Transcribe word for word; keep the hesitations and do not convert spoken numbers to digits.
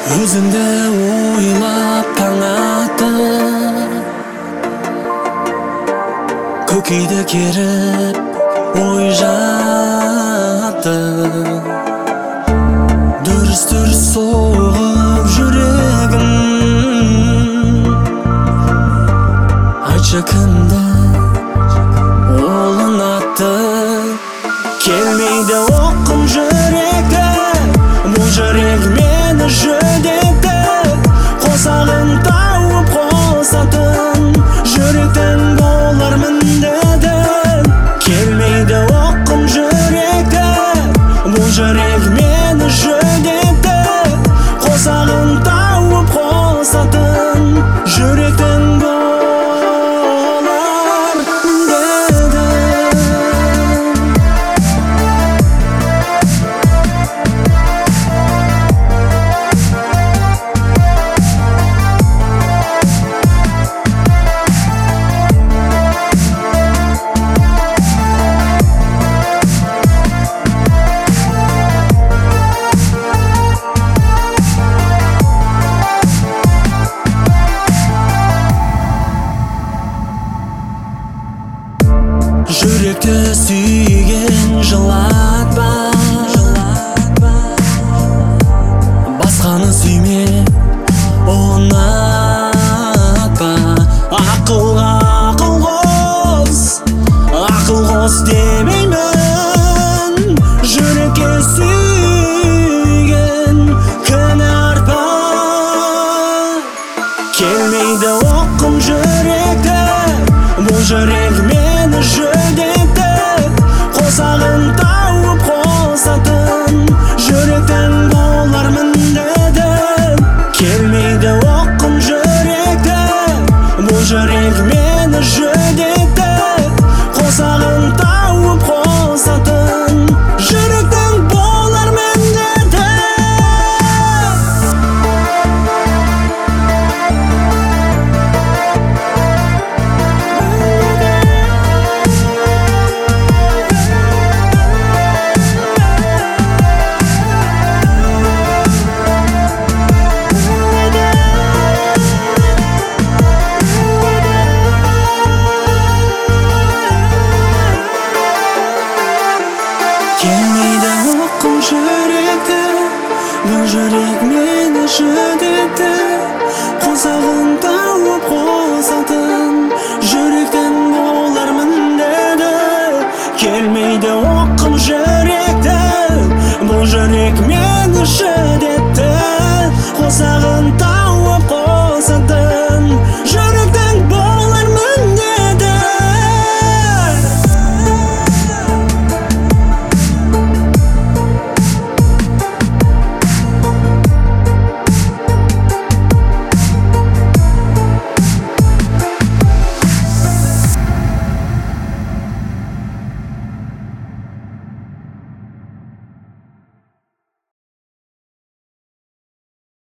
Өзіңді ойлап таң атты, көкейді керіп ой жатты. Дүрс-дүрс соғып жүрегім, айтшы кімді ол ұнатты. Келмейді оқым жүректі, бұл жүрек мені жүдетті. Қосағын тауып қосатын жүректің болармын деді. Келмейді оқым жүректі, бұл жүрек мені жүдетті. Қосағын тауып қосатын жүректің болармын деді. Жүректі сүйген жылатпа, басқаны сүйме, ұнатпа. Ақылға ақыл қос, ақыл қос демеймін. Жүрекке сүйген күн артпа. Келмейді оқым жүректі, бұл жүрек мені жүдетті. Қосағын тауып қосатын жүректің болармын деді. Келмейді оқым жүректі, бұл жүрек мені жүдетті. Қосағын тауып қосатын жүректің болармын деді. Келмейді оқым жүректі, бұл жүрек мені жүдетті. Қосағын тауып қосатын жүректің болармын деді. Келмейді оқым жүректі, бұл жүрек мені жүдетті.